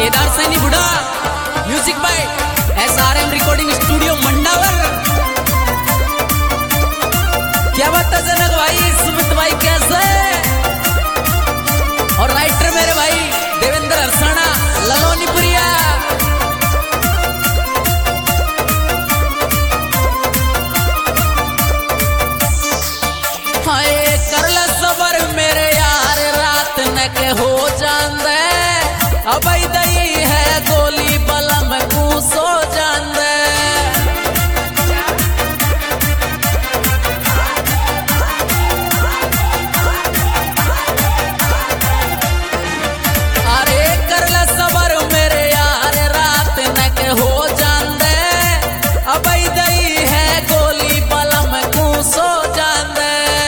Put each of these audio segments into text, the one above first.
केदार सैनी बुढ़ा, music by SRM recording studio Mandawar. क्या बात है जनक भाई, सुमित भाई कैसे? और राइटर मेरे भाई देवेंद्र हरसाना ललोनीपुरिया। हाय करला सबर मेरे यार, रात न के हो जांदे अब दई है गोली बलम कूसो जांदे। अरे करला सबर मेरे यार, रात न के हो जांदे अब दई है गोली बलम कूसो जांदे।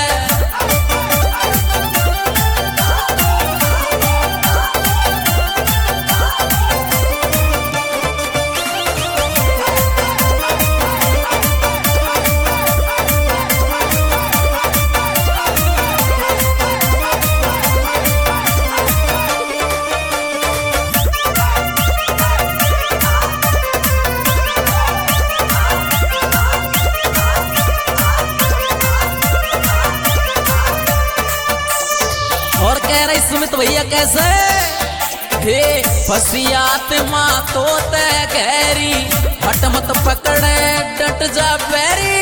और कह रही सुमित भैया कैसे? हे फसियात माँ तो तय गहरी, हट मत पकड़े डट जा बैरी।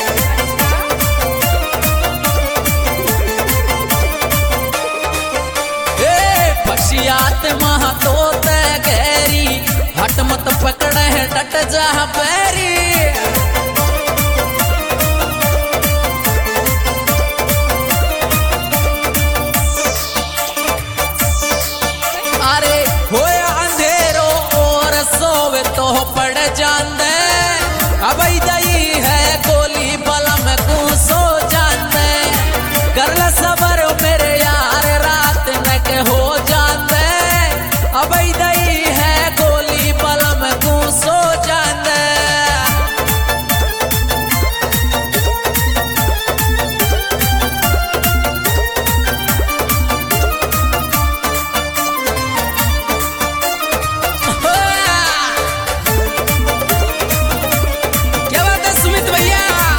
हे फसियात माँ तो तय गहरी, हट मत पकड़े डट जा बैरी। अरे होया अंधेरो और सोवे तो पड़ जांदे अब दई है गोली बलम कूसो जांदे। करला सबर मेरे यार, रात न के हो जांदे अब दई है गोली बलम कूसो जांदे। क्या बात है सुमित भैया?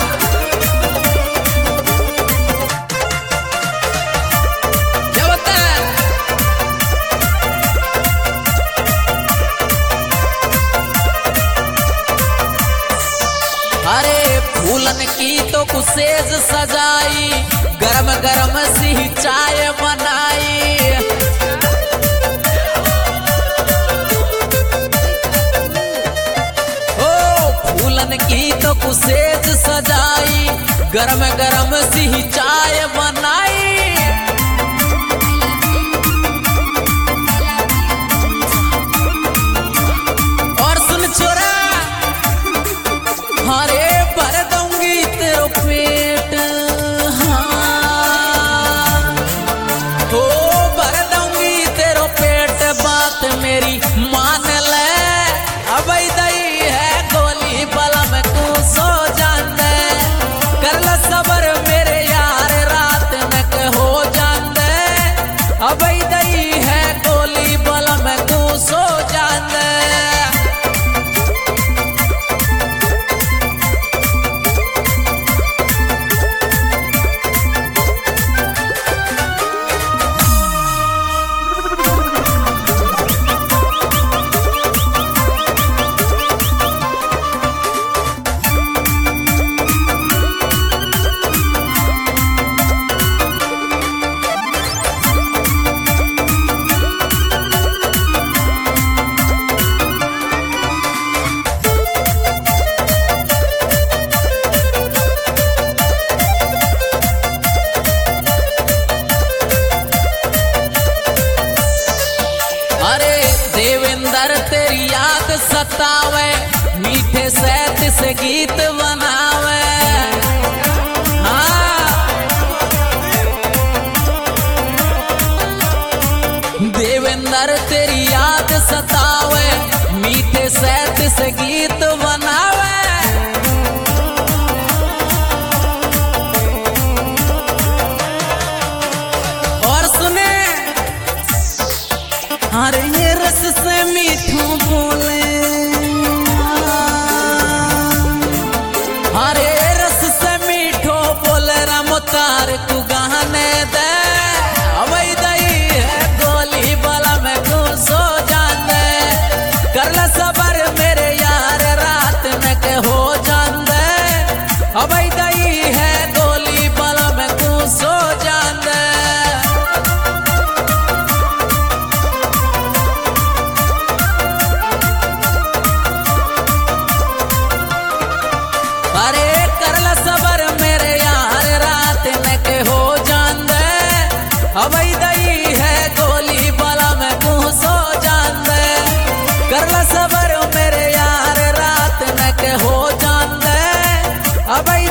क्या बात है? अरे फूलन की तो कुसेज सजाई, गरम गरम सी चाय बनाई। फूलन की तो कुसेज सजाई, गरम गरम सी चाय बनाई। और सुन छोरा, अरे भर दूंगी तेरो पेट, हाँ हो भर दूंगी तेरो पेट, बात मेरी मान ले अब दई है गोली बलम कूसो जांदे। करला सबर मेरे यार, रात न के हो जांदे अब दई है गोली बलम कूसो जांदे। अरे देवेंद्र तेरी याद सतावे, मीठे सैत से गीत बनावे। हाँ देवेंद्र तेरी याद सतावे, मीठे सैत से गीत बनावे। और सुने, अरे ये रस से अरे करला सबर मेरे यार रात में के हो जान दे अब दई है गोली बाला में मुँह सो जान दे करला सबर मेरे यार रात में के हो जान दे अब